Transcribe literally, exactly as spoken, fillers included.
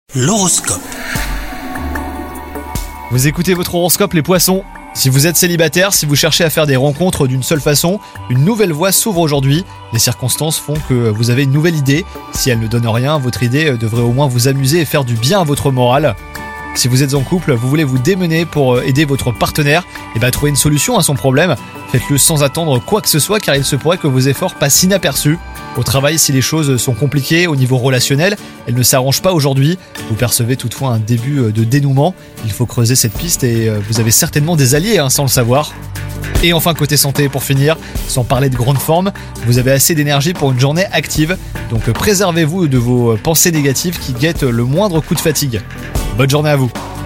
L'horoscope. Vous écoutez votre horoscope les poissons. Si vous êtes célibataire, si vous cherchez à faire des rencontres d'une seule façon, une nouvelle voie s'ouvre aujourd'hui. Les circonstances font que vous avez une nouvelle idée. Si elle ne donne rien, votre idée devrait au moins vous amuser et faire du bien à votre morale. Si vous êtes en couple, vous voulez vous démener pour aider votre partenaire et bah, trouver une solution à son problème. Faites-le sans attendre quoi que ce soit car il se pourrait que vos efforts passent inaperçus. Au travail, si les choses sont compliquées au niveau relationnel, elles ne s'arrangent pas aujourd'hui. Vous percevez toutefois un début de dénouement. Il faut creuser cette piste et vous avez certainement des alliés hein, sans le savoir. Et enfin côté santé pour finir, sans parler de grande forme, vous avez assez d'énergie pour une journée active. Donc préservez-vous de vos pensées négatives qui guettent le moindre coup de fatigue. Bonne journée à vous.